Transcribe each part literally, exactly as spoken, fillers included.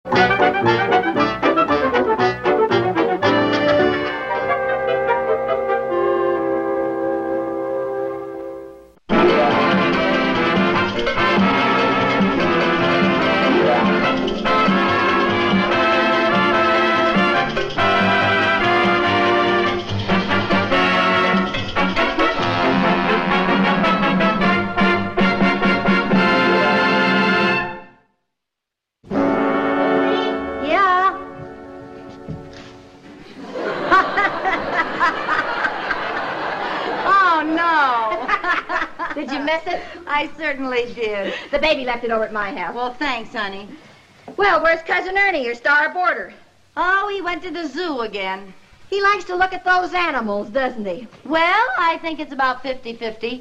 Did you miss it? I certainly did. The baby left it over at my house. Well, thanks, honey. Well, where's Cousin Ernie, your star boarder? Oh, he went to the zoo again. He likes to look at those animals, doesn't he? Well, I think it's about fifty-fifty.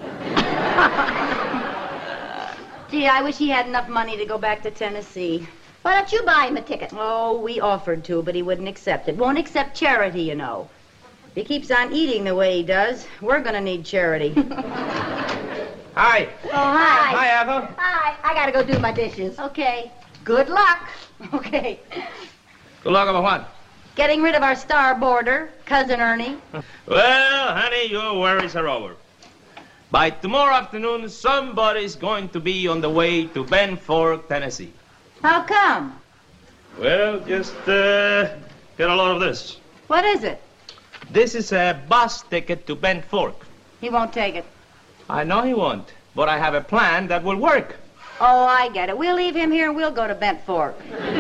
Gee, I wish he had enough money to go back to Tennessee. Why don't you buy him a ticket? Oh, we offered to, but he wouldn't accept it. Won't accept charity, you know. If he keeps on eating the way he does, we're going to need charity. Hi. Oh, hi. Hi, Ethel. Hi. I got to go do my dishes. Okay. Good luck. Okay. Good luck about what? Getting rid of our star boarder, Cousin Ernie. Well, honey, your worries are over. By tomorrow afternoon, somebody's going to be on the way to Bend Fork, Tennessee. How come? Well, just uh, get a load of this. What is it? This is a bus ticket to Bend Fork. He won't take it. I know he won't, but I have a plan that will work. Oh, I get it. We'll leave him here and we'll go to Bent Fork.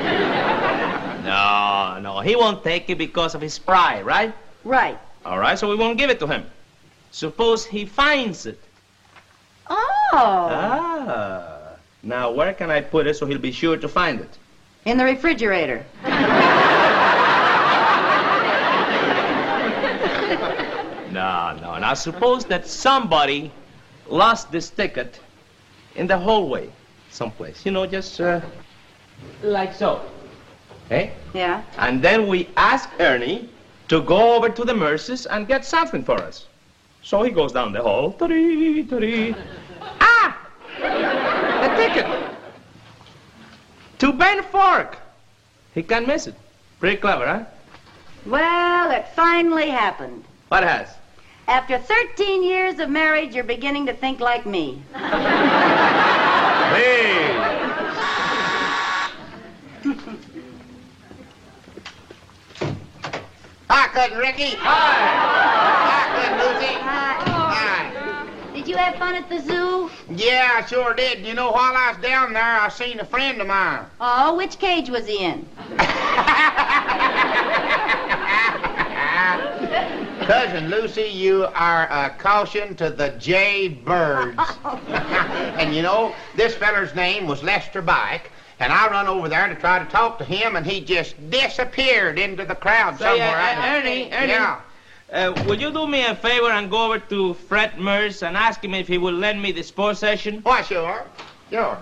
No, no, he won't take it because of his pride, right? Right. All right, so we won't give it to him. Suppose he finds it. Oh. Ah. Now, where can I put it so he'll be sure to find it? In the refrigerator. No, no. Now, suppose that somebody lost this ticket in the hallway someplace. You know, just uh, like so. Okay? Yeah. And then we ask Ernie to go over to the Merces and get something for us. So he goes down the hall. Ta-dee, ta-dee. Ah! A ticket. To Bend Fork. He can't miss it. Pretty clever, huh? Well, it finally happened. What has? After thirteen years of marriage, you're beginning to think like me. Hey! Hi, Cousin Ricky. Hi! Hi, Cousin Lucy. Hi. Hi. Did you have fun at the zoo? Yeah, I sure did. You know, while I was down there, I seen a friend of mine. Oh, which cage was he in? Cousin Lucy, you are a caution to the jay birds. And you know, this feller's name was Lester Bike, and I run over there to try to talk to him, and he just disappeared into the crowd Say, somewhere. uh, I- Ernie, Ernie. Yeah. Uh, would you do me a favor and go over to Fred Merce and ask him if he will lend me the sports session? Why, sure. Sure.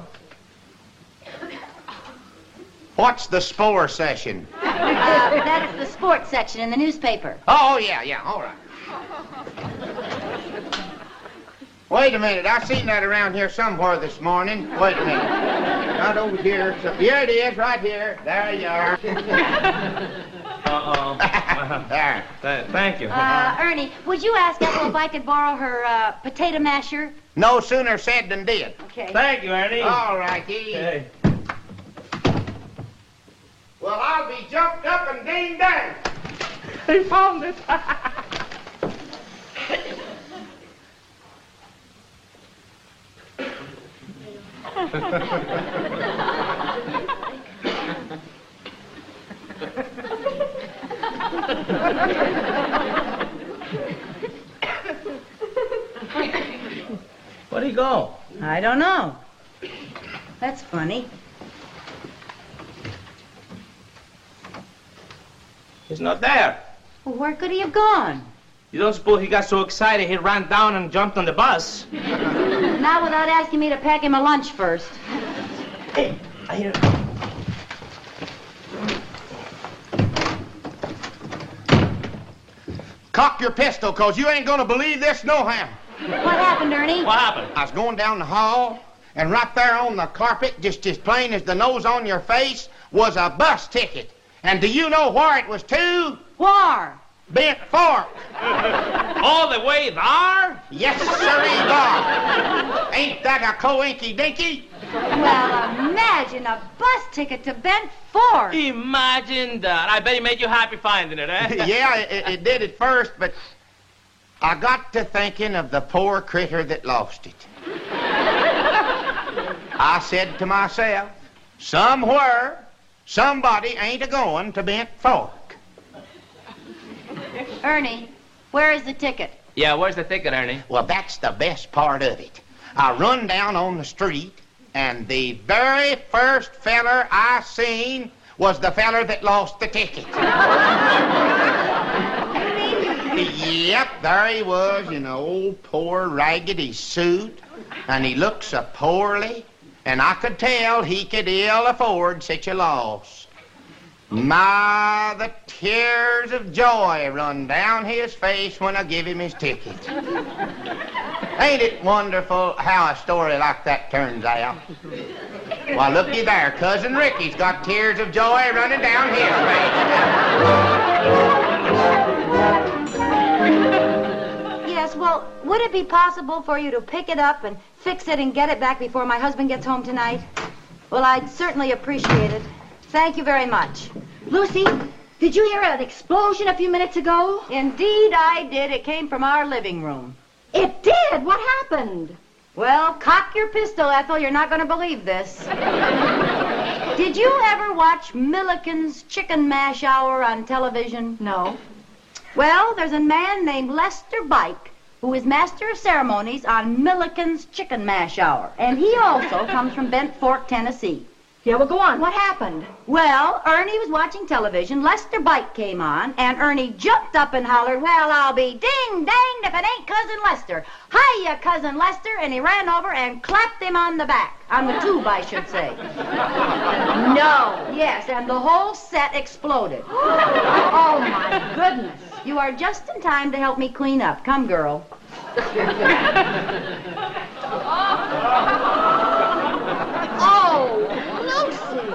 What's the spore session? Uh, that's the sports section in the newspaper. Oh, yeah, yeah, all right. Wait a minute, I seen that around here somewhere this morning. Wait a minute. Not over here. So, here it is, right here. There you are. Uh-oh. There. Th- thank you. Uh, Ernie, would you ask Ethel if I could borrow her uh, potato masher? No sooner said than did. Okay. Thank you, Ernie. All righty. Okay. Well, I'll be jumped up and ding dang. He found it. Where'd he go? I don't know. That's funny. He's not there. Well, where could he have gone? You don't suppose he got so excited he ran down and jumped on the bus? Not without asking me to pack him a lunch first. Hey, I hear... Cock your pistol, cause you ain't gonna believe this nohow. What happened, Ernie? What happened? I was going down the hall, And right there on the carpet, just as plain as the nose on your face, was a bus ticket. And do you know where it was to? Where? Bent Fork. All the way there? Yes, sirree, dog. Ain't that a coinky dinky? Well, imagine a bus ticket to Bent Fork. Imagine that. I bet it made you happy finding it, eh? Yeah, it, it did at first, but I got to thinking of the poor critter that lost it. I said to myself, somewhere, somebody ain't a-going to Bent Fork. Ernie, where is the ticket? Yeah, where's the ticket, Ernie? Well, that's the best part of it. I run down on the street, and the very first feller I seen was the feller that lost the ticket. Yep, there he was in an old poor raggedy suit, and he looked so poorly, and I could tell he could ill afford such a loss. My, the tears of joy run down his face when I give him his ticket. Ain't it wonderful how a story like that turns out? Why, looky there, Cousin Ricky's got tears of joy running down his face. Yes, well, would it be possible for you to pick it up and fix it and get it back before my husband gets home tonight? Well, I'd certainly appreciate it. Thank you very much. Lucy, did you hear an explosion a few minutes ago? Indeed, I did. It came from our living room. It did. What happened? Well, cock your pistol, Ethel. You're not going to believe this. Did you ever watch Milliken's Chicken Mash Hour on television? No. Well, there's a man named Lester Bike who is master of ceremonies on Milliken's Chicken Mash Hour. And he also comes from Bent Fork, Tennessee. Yeah, well, go on. What happened? Well, Ernie was watching television. Lester Bike came on, and Ernie jumped up and hollered, well, I'll be ding-danged if it ain't Cousin Lester. Hiya, Cousin Lester. And he ran over and clapped him on the back. On the tube, I should say. No. Yes, and the whole set exploded. Oh, my goodness. You are just in time to help me clean up. Come, girl. Oh, Lucy.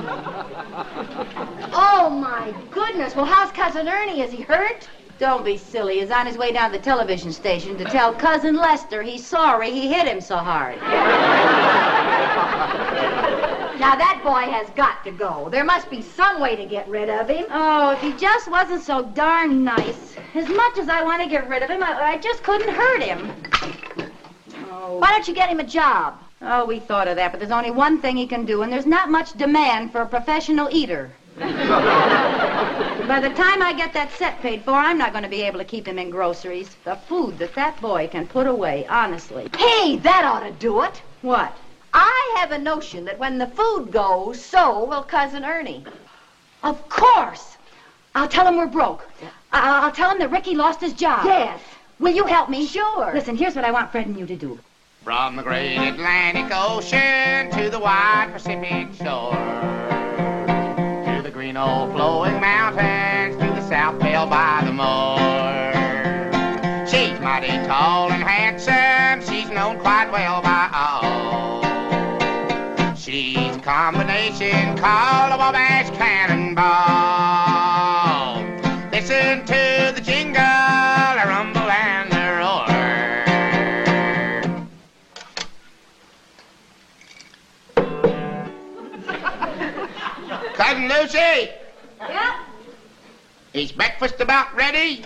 Oh, my goodness. Well, how's Cousin Ernie? Is he hurt? Don't be silly. He's on his way down to the television station to tell Cousin Lester he's sorry he hit him so hard. Now, that boy has got to go. There must be some way to get rid of him. Oh, if he just wasn't so darn nice. As much as I want to get rid of him, I, I just couldn't hurt him. Oh. Why don't you get him a job? Oh, we thought of that, but there's only one thing he can do, and there's not much demand for a professional eater. By the time I get that set paid for, I'm not going to be able to keep him in groceries. The food that that boy can put away, honestly. Hey, that ought to do it. What? I have a notion that when the food goes, so will Cousin Ernie. Of course. I'll tell him we're broke. I- I'll tell him that Ricky lost his job. Yes. Will you help me? Sure. Listen, here's what I want Fred and you to do. From the great Atlantic Ocean to the wide Pacific shore, to the green old flowing mountains, to the south pale by the moor. She's mighty tall and handsome, she's known quite well by all. She's a combination called a Wabash Cannonball. Listen to the jingle, a rumble and the roar. Cousin Lucy! Yep. Is breakfast about ready?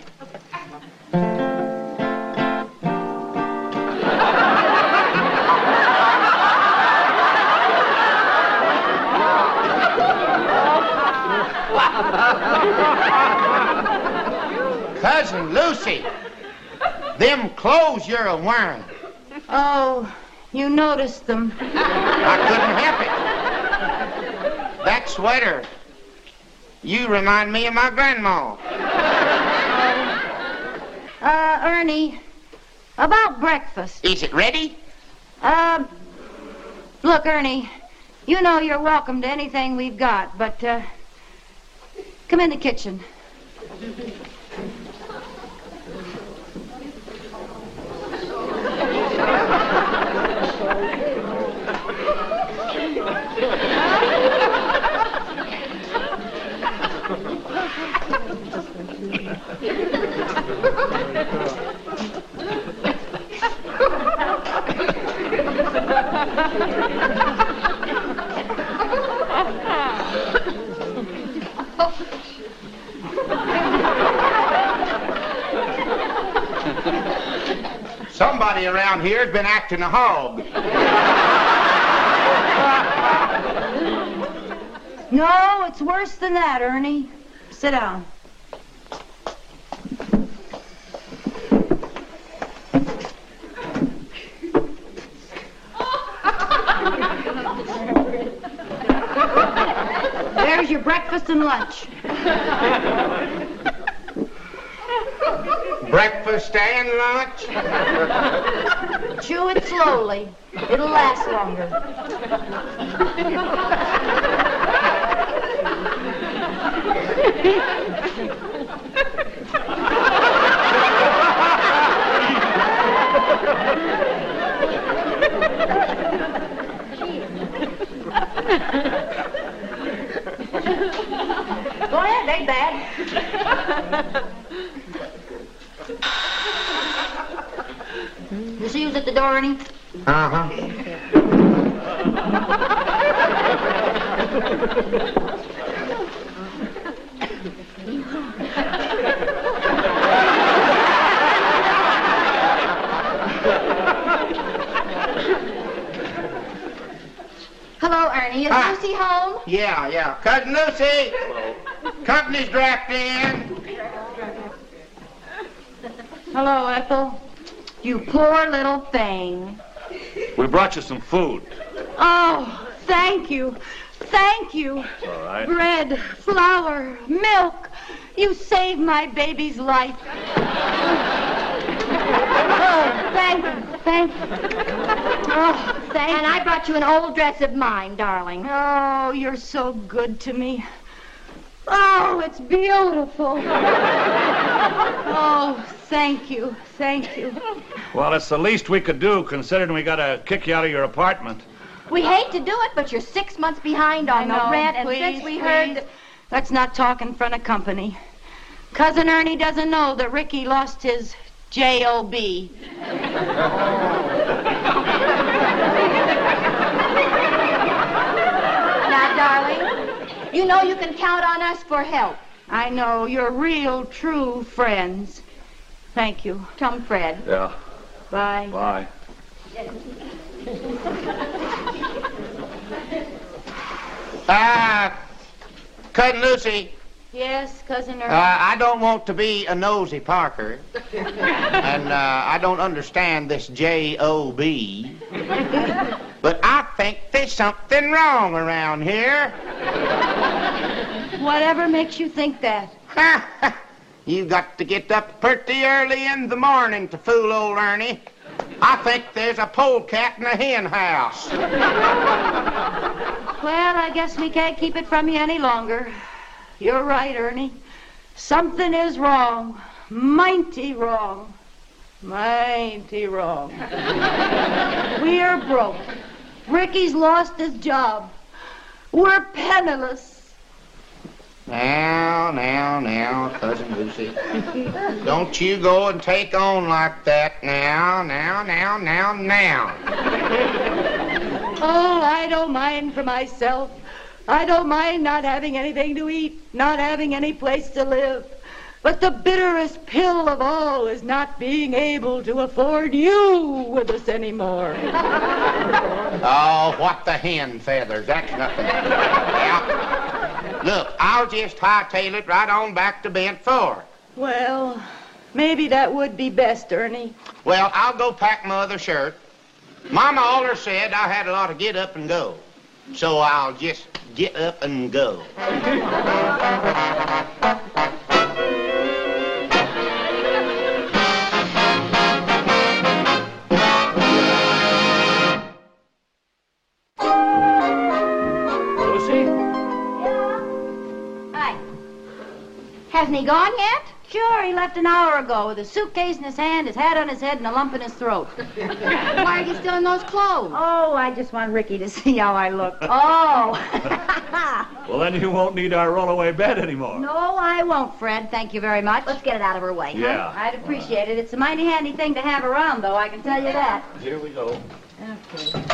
Cousin Lucy, them clothes you're a-wearing. Oh, you noticed them. I couldn't help it. That sweater, you remind me of my grandma. Uh, Ernie, about breakfast. Is it ready? Uh, look, Ernie, you know you're welcome to anything we've got, but, uh, come in the kitchen. Everybody around here has been acting a hog. No, it's worse than that, Ernie. Sit down. There's your breakfast and lunch. Breakfast and lunch? Chew it slowly. It'll last longer. Go ahead, ain't bad. You see who's at the door, Ernie? Uh-huh. Hello, Ernie. Is Ah. Lucy home? Yeah, yeah. Cousin Lucy! Company's drafted in. Hello, Ethel. You poor little thing. We brought you some food. Oh, thank you. Thank you. All right. Bread, flour, milk. You saved my baby's life. Oh, thank you. Thank you. Oh, thank And you. I brought you an old dress of mine, darling. Oh, you're so good to me. Oh, it's beautiful. Oh, thank you. Thank you. Well, it's the least we could do, considering we got to kick you out of your apartment. We hate to do it, but you're six months behind on I know. the rent, and Please, since we please. heard that... Let's not talk in front of company. Cousin Ernie doesn't know that Ricky lost his J O B Now, darling, you know you can count on us for help. I know. You're real, true friends. Thank you. Come, Fred. Yeah. Bye. Bye. Ah, Cousin Lucy, Yes, Cousin Ernie. uh, I don't want to be a nosy Parker, and uh, I don't understand this J O B, but I think there's something wrong around here. Whatever makes you think that? You got to get up pretty early in the morning to fool old Ernie. I think there's a polecat in the hen house. Well, I guess we can't keep it from you any longer. You're right, Ernie. Something is wrong. Mighty wrong. Mighty wrong. We're broke. Ricky's lost his job. We're penniless. Now, now, now, Cousin Lucy. Don't you go and take on like that now, now, now, now, now. Oh, I don't mind for myself. I don't mind not having anything to eat, not having any place to live. But the bitterest pill of all is not being able to afford you with us anymore. Oh, what the hen feathers. That's nothing. Yeah. Look, I'll just hightail it right on back to Bent Four. Well, maybe that would be best, Ernie. Well, I'll go pack my other shirt. Mama allers said I had a lot to get up and go. So I'll just get up and go. Lucy? Hi. Hasn't he gone yet? Sure, he left an hour ago with a suitcase in his hand, his hat on his head, and a lump in his throat. Why are you still in those clothes? Oh, I just want Ricky to see how I look. Oh. Well, then you won't need our rollaway bed anymore. No, I won't, Fred. Thank you very much. Let's get it out of her way, huh? Yeah. I'd appreciate it. It's a mighty handy thing to have around, though, I can tell you that. Here we go. Okay.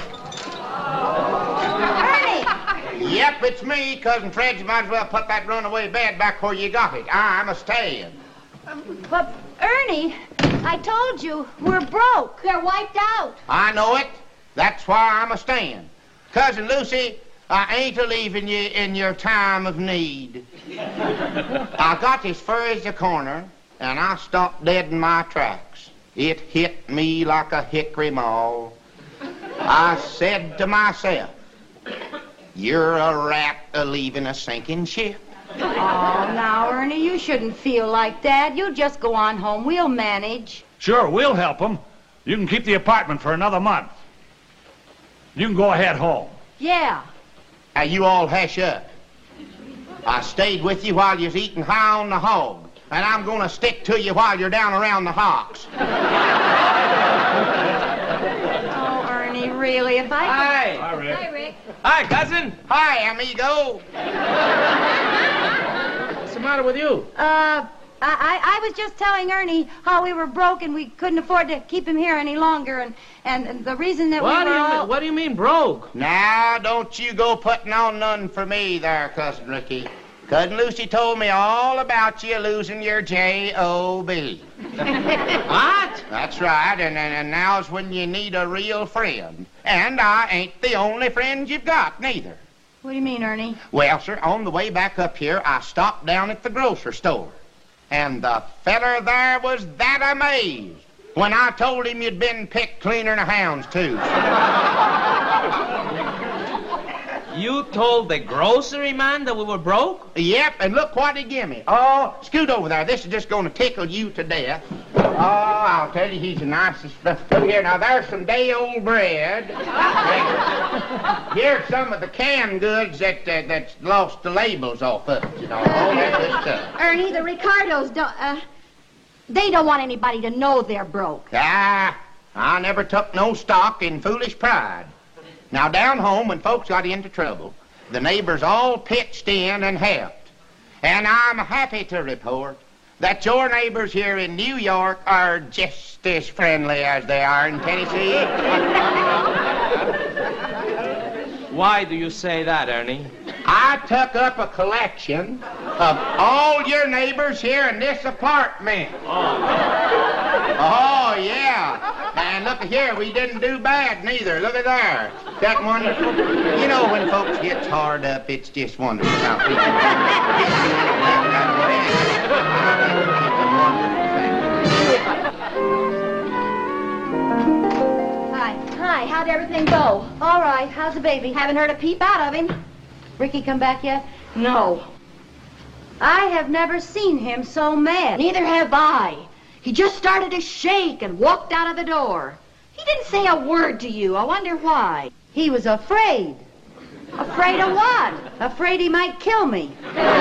Ernie! Yep, it's me, Cousin Fred. You might as well put that runaway bed back where you got it. I'm a staying. But, Ernie, I told you, we're broke. They're wiped out. I know it. That's why I'm a staying. Cousin Lucy, I ain't a-leaving you in your time of need. I got as far as the corner, and I stopped dead in my tracks. It hit me like a hickory maul. I said to myself, you're a rat a-leaving a sinking ship. Oh, now, Ernie, you shouldn't feel like that. You just go on home. We'll manage. Sure, we'll help them. You can keep the apartment for another month. You can go ahead home. Yeah. Now, you all hush up. I stayed with you while you was eating high on the hog, and I'm going to stick to you while you're down around the hocks. Oh, Ernie, really, if I... Hi. Hi, Rick. Hi, Rick. Hi, cousin. Hi, amigo. What's the matter with you? Uh, I, I, I was just telling Ernie how we were broke and we couldn't afford to keep him here any longer, and, and, and the reason that What we do were you all... mean? What do you mean broke? Now, don't you go putting on none for me there, Cousin Ricky. Cousin Lucy told me all about you losing your J O B What? That's right, and, and, and now's when you need a real friend. And I ain't the only friend you've got, neither. What do you mean, Ernie? Well, sir, on the way back up here, I stopped down at the grocery store. And the feller there was that amazed when I told him you'd been picked cleaner than a hound's tooth. You told the grocery man that we were broke? Yep, and look what he give me. Oh, scoot over there. This is just going to tickle you to death. Oh, I'll tell you, he's the nicest stuff. Look here, now there's some day-old bread. And here's some of the canned goods that uh, that's lost the labels off of it, you know, all that good stuff. Ernie, the Ricardos don't, uh, they don't want anybody to know they're broke. Ah, I never took no stock in foolish pride. Now, down home, when folks got into trouble, the neighbors all pitched in and helped. And I'm happy to report that your neighbors here in New York are just as friendly as they are in Tennessee. Why do you say that, Ernie? I took up a collection of all your neighbors here in this apartment. Oh, yeah. And look here, we didn't do bad neither. Look at there. That wonderful. You know, when folks gets hard up, it's just wonderful how people Hi. Hi, how'd everything go? All right, how's the baby? Haven't heard a peep out of him. Ricky come back yet? No. I have never seen him so mad. Neither have I. He just started to shake and walked out of the door. He didn't say a word to you. I wonder why. He was afraid. Afraid of what? Afraid he might kill me.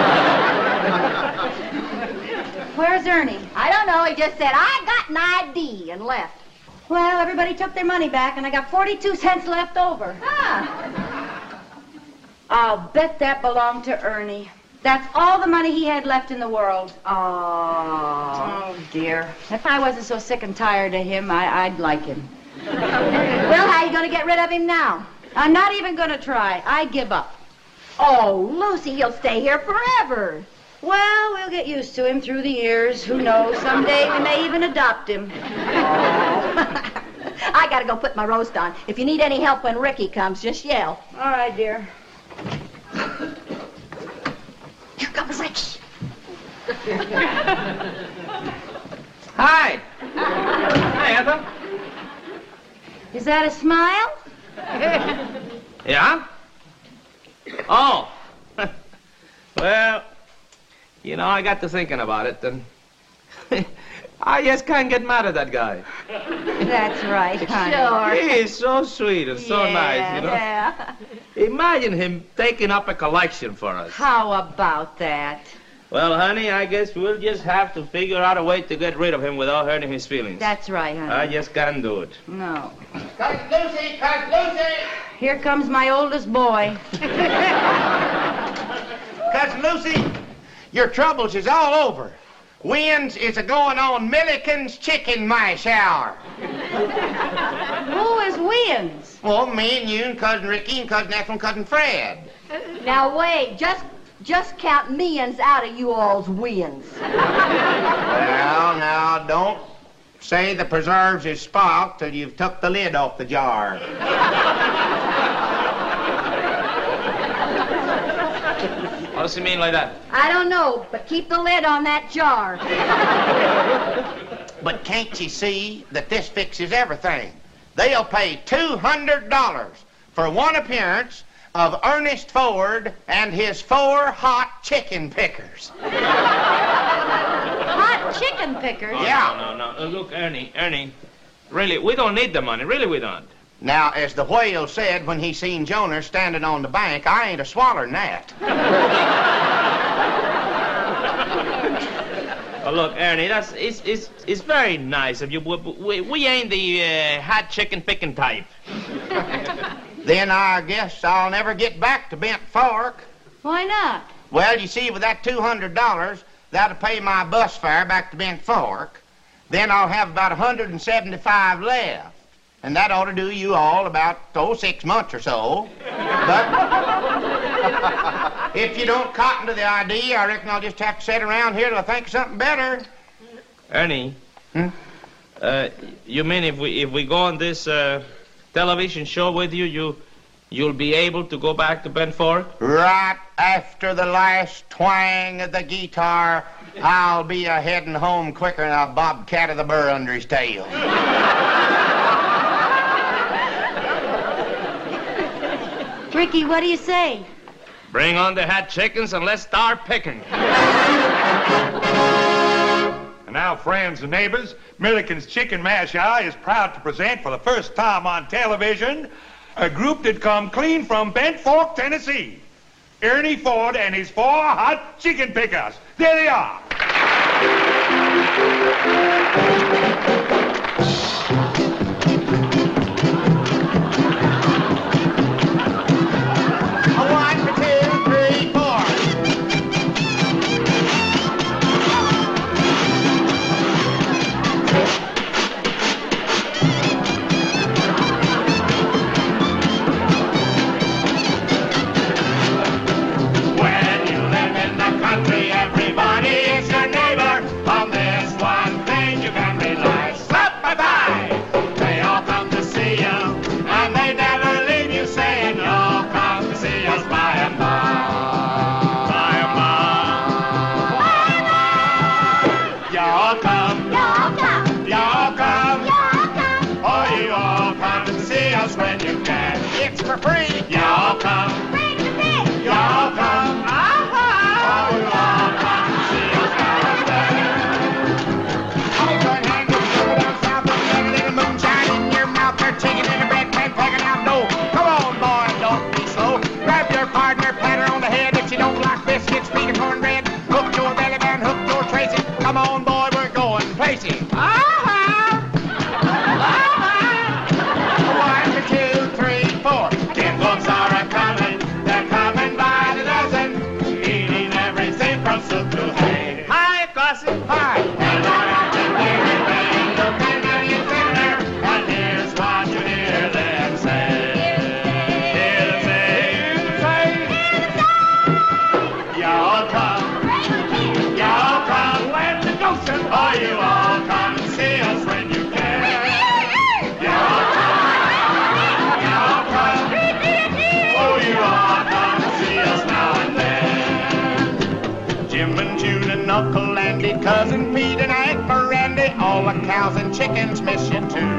Where's Ernie? I don't know. He just said, I got an I D and left. Well, everybody took their money back, and I got forty-two cents left over. Ah. I'll bet that belonged to Ernie. That's all the money he had left in the world. Oh. Oh, dear. If I wasn't so sick and tired of him, I, I'd like him. Well, how are you going to get rid of him now? I'm not even going to try. I give up. Oh, Lucy, he'll stay here forever. Well, we'll get used to him through the years. Who knows? Someday we may even adopt him. I got to go put my roast on. If you need any help when Ricky comes, just yell. All right, dear. Here comes Ricky. Hi. Hi, Ethel. Is that a smile? Yeah? Oh. Well, you know, I got to thinking about it, and I just can't get mad at that guy. That's right, honey. Sure. He is so sweet and so Yeah, nice, you know. Yeah. Imagine him taking up a collection for us. How about that? Well, honey, I guess we'll just have to figure out a way to get rid of him without hurting his feelings. That's right, honey. I just can't do it. No. Cousin Lucy, Cousin Lucy! Here comes my oldest boy. Cousin Lucy, your troubles is all over. Winds is a-going on Milliken's chicken mash hour. Who is Wins? Well, me and you and Cousin Ricky and Cousin Ethel and Cousin Fred. Now, wait. Just just count millions out of you all's wins. Well, now, don't Say the preserves is spoiled till you've took the lid off the jar. What does he mean like that? I don't know, but keep the lid on that jar. But can't you see that this fixes everything? They'll pay two hundred dollars for one appearance of Ernest Ford and his four hot chicken pickers. Hot chicken pickers? Oh, Yeah. No, no, no. Uh, look, Ernie, Ernie, really, we don't need the money. Really, we don't. Now, as the whale said when he seen Jonah standing on the bank, I ain't a swallering that. Oh, look, Ernie, that's it's it's it's very nice of you. We, we, we ain't the uh, hot chicken picking type. Then I guess I'll never get back to Bent Fork. Why not? Well, you see, with that two hundred dollars, that'll pay my bus fare back to Bent Fork. Then I'll have about one hundred seventy-five left. And that ought to do you all about, oh, six months or so. But if you don't cotton to the idea, I reckon I'll just have to sit around here till I think of something better. Ernie, Hmm? uh, you mean if we if we go on this uh, television show with you, you you'll be able to go back to Bent Fork? Right after the last twang of the guitar, I'll be a heading home quicker than a bobcat of the burr under his tail. Ricky, what do you say? Bring on the hot chickens and let's start picking. And now, friends and neighbors, Milliken's Chicken Mash Hour is proud to present for the first time on television a group that come clean from Bent Fork, Tennessee. Ernie Ford and his four hot chicken pickers. There they are. One, two, three, four. When you live in the country, everybody is your neighbor. On this one thing you can rely. Slap bye-bye. They all come to see you, and they never leave you saying you'll come to see us by and by. By and by. Y'all come. Y'all come. Y'all come. Y'all come. Oh, you all come and see us when you can. It's for free. Y'all come. Bring the fish. Y'all come. Oh, you all come and see us now and then. Hold your hand up, go down south, and get a little moonshine in your mouth. They're chicken in a bread pan, packing out dough. Come on, boy, don't be slow. Grab your partner, pat her on the head. If she don't like biscuits, feed her cornbread. Hook your belly band, hook your Tracy. Come on, boy, we're going places. One, two, three, four. Tin folks are a-coming, they're coming by the dozen, eating everything from soup to hay. Hi, cousin. Hi. And I can hear everything looking at you thinner, and here's what you hear them say. Hear them say, y'all come, y'all come, when the ocean, oh, you all come and see us when you can. Y'all come, y'all come, oh, you all come and see us now and then. Jim and June and Uncle Andy, Cousin Pete and Aunt Mirandy, all the cows and chickens miss you too.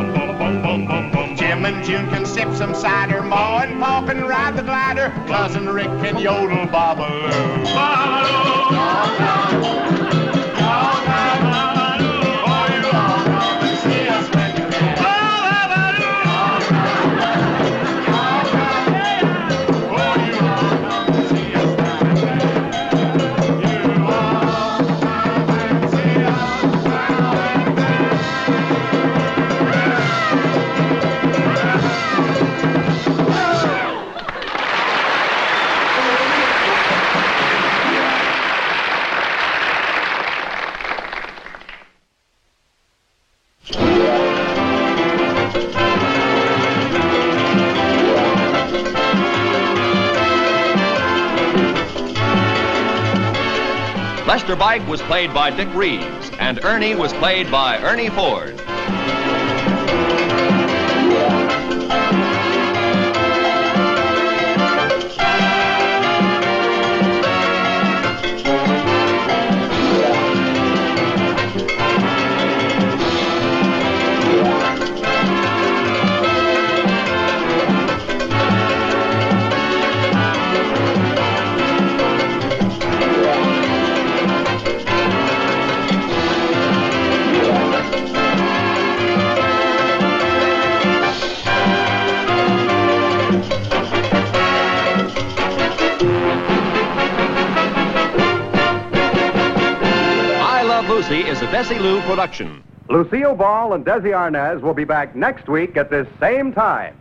Jim and June can sip some cider, Ma and Pa can ride the glider, Cousin Rick can yodel bobbaloo. Y'all come, y'all come, oh, you all come and see us when you can. Y'all come, y'all come, oh, you all come and see us now and then. You all come and see us now and then. Lester Bike was played by Dick Reeves, and Ernie was played by Ernie Ford. Lucy is a Desilu production. Lucille Ball and Desi Arnaz will be back next week at this same time.